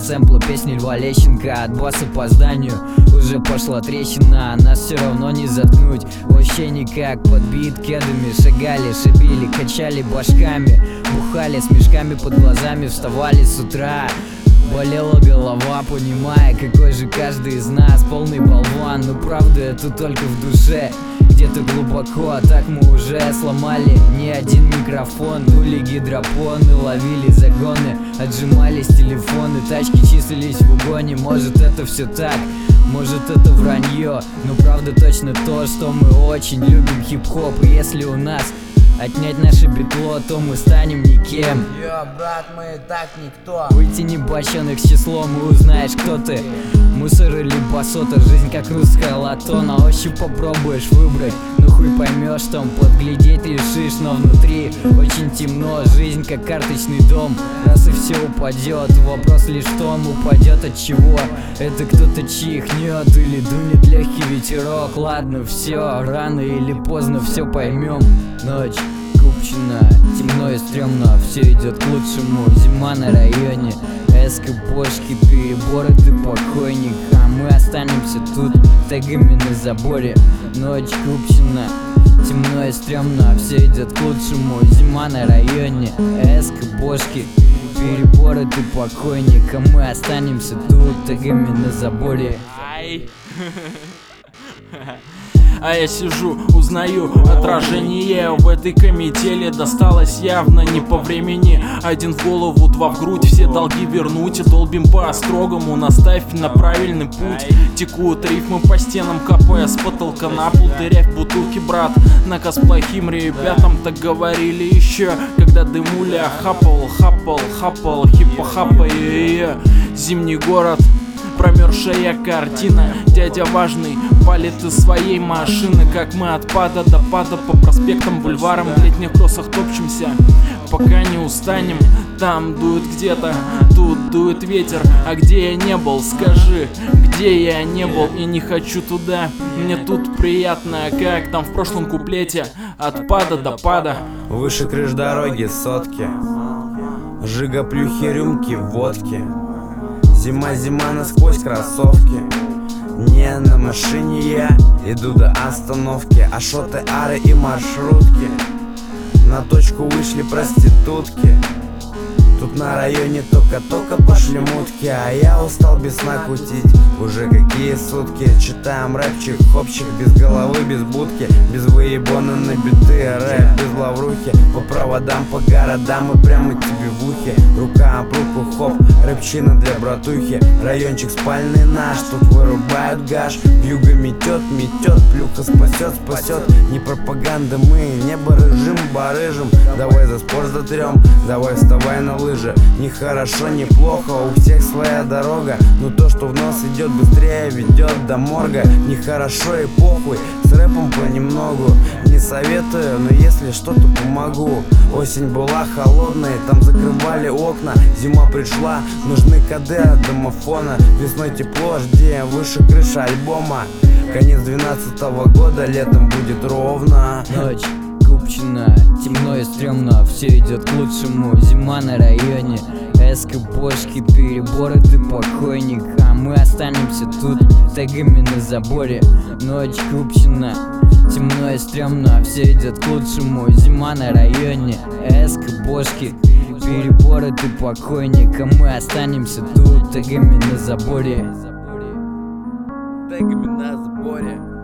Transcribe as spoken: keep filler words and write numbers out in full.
сэмпла песни Льва Лещенко. От баса по зданию уже пошла трещина, а нас все равно не заткнуть. Вообще никак, под бит кедами шагали, шибили, качали башками, бухали с мешками под глазами, вставали с утра. Болела голова, понимая, какой же каждый из нас полный болван. Но правда это только в душе, где-то глубоко. А так мы уже сломали не один микрофон, дули гидропоны, ловили загоны, отжимались телефоны, тачки числились в угоне. Может это все так, может это вранье, но правда точно то, что мы очень любим хип-хоп. И если у нас отнять наше битло, то мы станем никем. Йо, брат, мы и так никто. Вытяни бочонок с числом и узнаешь, кто ты. Мусор или басота, жизнь как русское лото. На ощупь попробуешь выбрать, ну хуй поймешь, там подглядеть решишь. Но внутри очень темно, жизнь как карточный дом. Раз и все упадет, вопрос лишь в том, упадет от чего. Это кто-то чихнет или дунет легкий ветерок. Ладно, все, рано или поздно все поймем. Ночь Купчино, темно и стрёмно, все идет к лучшему. Зима на районе, эска, бошки, переборы, ты покойник, а мы останемся тут тегами на заборе. Ночь Купчино, темно и стрёмно, все идет к лучшему. Зима на районе, эска, бошки, переборы, ты покойник, а мы останемся тут тегами на заборе. А я сижу, узнаю отражение. В этой канители досталось явно не по времени. Один в голову, два в грудь, все долги вернуть. И долбим по-строгому, наставь на правильный путь. Текут рифмы по стенам, капая с потолка на пол. Дырявь бутылки, брат, наказ плохим ребятам. Так говорили еще, когда дымуля хапал, хапал, хапал, хипа-хапа. Зимний город, промерзшая картина. Дядя важный палит из своей машины, как мы от пада до пада по проспектам, бульварам, в летних кроссах топчемся, пока не устанем. Там дует где-то, тут дует ветер. А где я не был, скажи, где я не был и не хочу туда. Мне тут приятно, как там в прошлом куплете, от пада до пада. Выше крыш дороги сотки, жига, плюхи, рюмки, водки. Зима, зима, насквозь кроссовки. Не на машине я иду до остановки, ашоты, ары и маршрутки. На точку вышли проститутки. Тут на районе только-только пошли мутки, а я устал без сна кутить. Уже какие сутки, читаем рэпчик, хопчик, без головы, без будки, без выебона на биты, рэп без лаврухи. По проводам, по городам и прямо тебе в ухе. Рука об руку, хоп, рэпчина для братухи. Райончик спальный наш, тут вырубают гаш. Вьюга метет, метет, плюха спасет, спасет. Не пропаганда, мы небо рыжим, барыжим. Давай за спор затрем, давай вставай на лыжи. Не хорошо, не плохо, у всех своя дорога. Но то, что в нос идет, быстрее ведет до морга. Не хорошо и похуй, с рэпом понемногу. Не советую, но если что, то помогу. Осень была холодной, там закрывали окна. Зима пришла, нужны коды от домофона. Весной тепло, жди, выше крыша альбома. Конец двенадцатого года, летом будет ровно. Ночь Купчино, темно и стрёмно, все идет к лучшему. Зима на районе, эска, бошки, переборы, ты покойник, а мы останемся тут тегами на заборе. Ночь Купчино, темно и стрёмно, все идет к лучшему. Зима на районе, эска, бошки, переборы, ты покойник, а мы останемся тут тегами на заборе. Тегами на заборе.